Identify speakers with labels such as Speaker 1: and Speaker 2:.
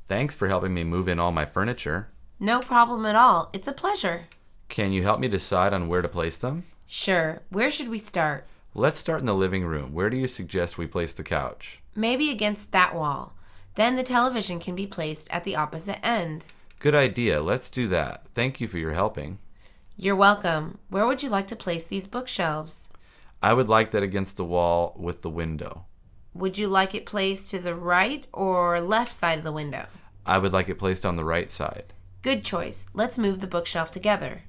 Speaker 1: Thanks for helping me move in all my furniture.
Speaker 2: No problem at all. It's a pleasure.
Speaker 1: Can you help me decide on where to place them?
Speaker 2: Sure. Where should we start?
Speaker 1: Let's start in the living room. Where do you suggest we place the couch?
Speaker 2: Maybe against that wall. Then the television can be placed at the opposite end.
Speaker 1: Good idea. Let's do that. Thank you for your helping.
Speaker 2: You're welcome. Where would you like to place these bookshelves?
Speaker 1: I would like that against the wall with the window.
Speaker 2: Would you like it placed to the right or left side of the window?
Speaker 1: I would like it placed on the right side.
Speaker 2: Good choice. Let's move the bookshelf together.